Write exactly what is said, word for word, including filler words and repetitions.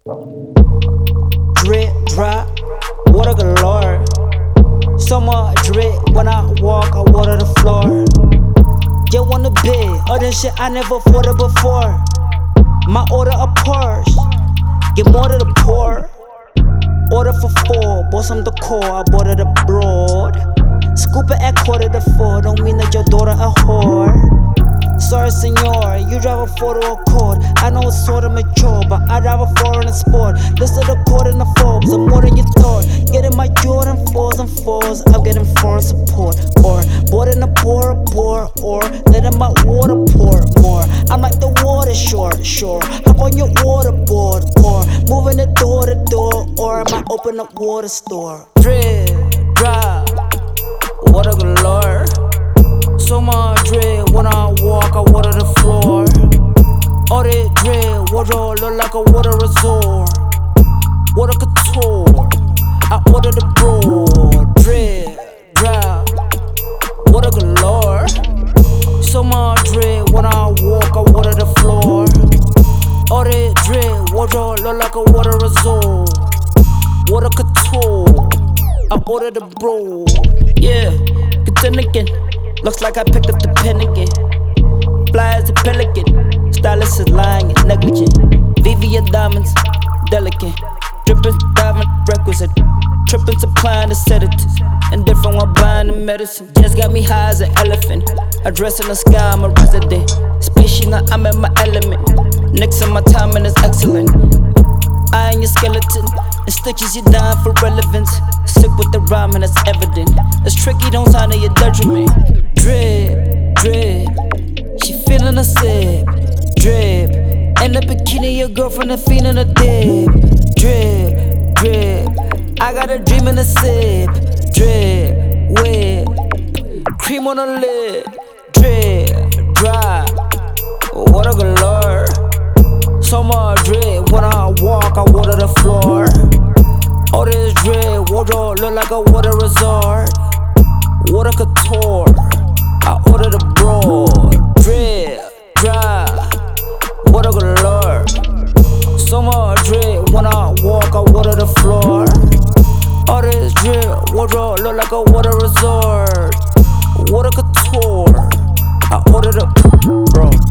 Drip, drop, water galore. So much drip when I walk, I water the floor. Get on the bed, other shit I never thought of before. My order a Porsche, get more to the poor. Order for four, bought some decor, I bought it abroad. Scoop it at quarter to four, don't mean that your daughter a whore. Sorry senor, you drive a Ford or Accord. I know it's sorta mature, but I drive a foreign sport. Listen to the court in the Forbes, I'm more than you thought. Getting my Jordan fours and fours, I'm getting foreign support. Or, bought in a Bora Bora, or letting my water pour more. I'm like the water short, sure. Hop on your waterboard, or moving the door to door, or I might open up water store. Drip, drop, water galore. So much drip when I walk, I water the floor. All that drip, wardrobe look like a water resort. Water couture, I order the broad. Drip, drop, water galore. So much drip when I walk, I water the floor. All that drip, wardrobe look like a water resort. Water couture, I order the broad. Yeah, good again. Looks like I picked up the pen again. Fly as a pelican. Stylist is lying, it's negligent. V V A diamonds, delicate. Drippin', diving, requisite. Trippin', supplying the sedatives. And different while buying the medicine. Just got me high as an elephant. I dress in the sky, I'm a resident. Species, now I'm in my element. Next on my timing is excellent. I ain't your skeleton. And stitches you down for relevance. Sick with the rhyme and it's evident. It's tricky, don't sign to your detriment. Drip, drip, she feelin' a sip. Drip, in the bikini, your girlfriend a feelin' a dip. Drip, drip, I got a dream in a sip. Drip, whip, cream on the lip. Drip, drop, water galore. So much drip when I walk, I water the floor. All this drip, wardrobe look like a water resort. Water couture, I order the broad. Drip, drop, water galore. So much drip when I walk, I water the floor. All this drip, wardrobe look like a water resort. Water couture, I order the broad.